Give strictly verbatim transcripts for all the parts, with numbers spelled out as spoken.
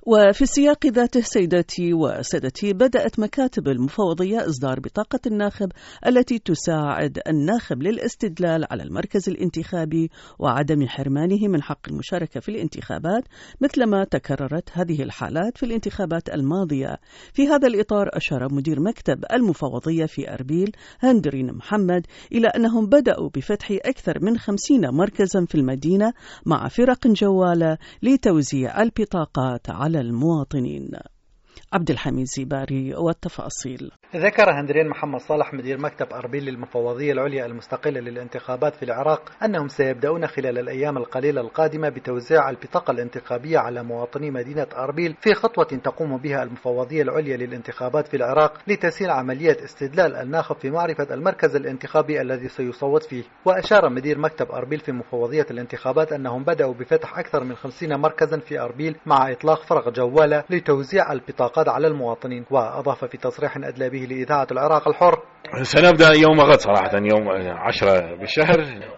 وفي السياق ذاته سيداتي وسادتي، بدأت مكاتب المفوضية إصدار بطاقة الناخب التي تساعد الناخب للاستدلال على المركز الانتخابي وعدم حرمانه من حق المشاركة في الانتخابات، مثلما تكررت هذه الحالات في الانتخابات الماضية. في هذا الإطار أشار مدير مكتب المفوضية في أربيل هندرين محمد إلى أنهم بدأوا بفتح أكثر من خمسين مركزا في المدينة مع فرق جوالة لتوزيع البطاقات على المواطنين. عبد الحميد زيباري والتفاصيل. ذكر هندرين محمد صالح مدير مكتب أربيل للمفوضية العليا المستقلة للانتخابات في العراق أنهم سيبدأون خلال الأيام القليلة القادمة بتوزيع البطاقة الانتخابية على مواطني مدينة أربيل في خطوة تقوم بها المفوضية العليا للانتخابات في العراق لتسهيل عملية استدلال الناخب في معرفة المركز الانتخابي الذي سيصوت فيه. وأشار مدير مكتب أربيل في مفوضية الانتخابات أنهم بدأوا بفتح أكثر من خمسين مركزا في أربيل مع إطلاق فرق جوالة لتوزيع البطاقات على المواطنين. وأضاف في تصريح أدلى به لإذاعة العراق الحر: سنبدأ يوم غد صراحة يوم عشرة بالشهر،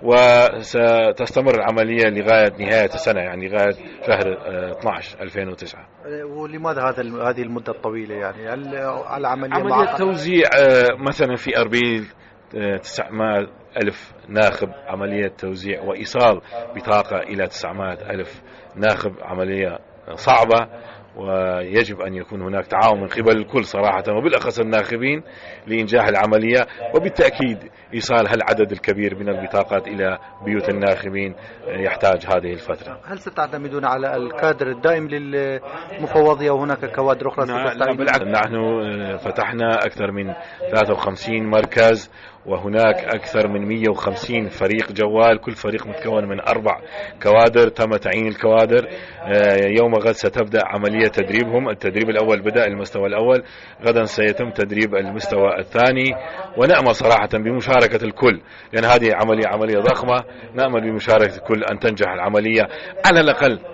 وستستمر العملية لغاية نهاية السنة، يعني لغاية شهر اثني عشر ألفين وتسعة. ولماذا هذا هذه المدة الطويلة؟ يعني العملية عملية توزيع مثلا في أربيل تسعمائة ألف ناخب، عملية توزيع وإيصال بطاقة إلى تسعمائة ألف ناخب عملية صعبة، ويجب أن يكون هناك تعاون من قبل الكل صراحة، وبالأخص الناخبين لإنجاح العملية، وبالتأكيد إيصال هالعدد الكبير من البطاقات إلى بيوت الناخبين يحتاج هذه الفترة. هل ستعتمدون على الكادر الدائم للمفوضية وهناك كوادر أخرى ستستعين؟ بالعكس، نحن فتحنا أكثر من ثلاثة وخمسين مركز، وهناك أكثر من مئة وخمسين فريق جوال، كل فريق متكون من أربع كوادر. تم تعيين الكوادر. يوم غد ستبدأ عملية تدريبهم. التدريب الأول بدأ المستوى الأول، غدا سيتم تدريب المستوى الثاني، ونأمل صراحة بمشاركة الكل، لأن هذه عملية عملية ضخمة. نأمل بمشاركة الكل أن تنجح العملية على الأقل